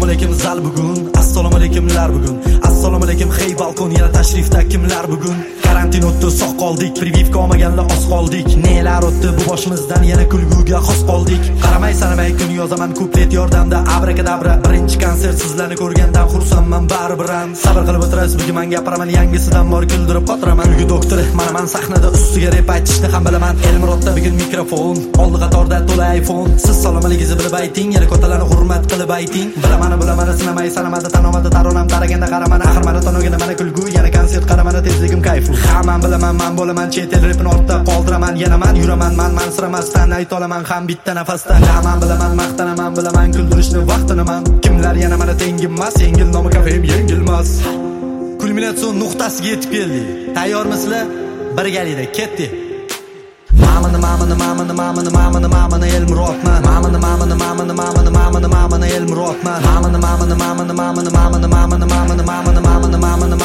alaykum zal bugun, assalomu alaykumlar bugun. Assalomu alaykum hey balkon, yana tashrifda kimlar bugun? Karantin o'tdi, sog' qoldik, privivka olmaganlar oz qoldik. Nelar o'tdi bu boshimizdan, yana kulguga xos qoldik. Qaramay sanamay kun yozaman kuplet yordamda abrakadabra. Birinchi konsert sizlarni ko'rgandan xursandman baribir. Sabr qilib o'tirasiz, bugun men gapiraman, yangisidan bor kuldirib qotiraman. Kulgu doktori, mana men sahnada ustiga rep aytishni ham bilaman. Elmurodda bugun mikrofon, oldi qatorda to'la iPhone. Siz salomatligingizni bilib ayting, yana ko'talarni hurmat qilib ayting. Bilaman sinamay sanamada tanomada taronam taraganda qaraman. Axir mana tanoganda mana kulgu, yana konsert qaramada tezligim kayfu. Hamman bilaman, men bo'laman, chet el repini ortda qoldiraman. Yana men yuraman, men siramasdan ayta olaman ham bitta nafasda. Men bilaman, maqtanaman, bilaman kuldirishni vaqtini men. Kimlar yana mana tengimmas, yengil nomi kafem yengilmas. Kulminatsion nuqtasiga yetib keldik. Tayyormisizlar? Birgalikda ketdik. Mamani Elmurodman. Mamani Elmurodman.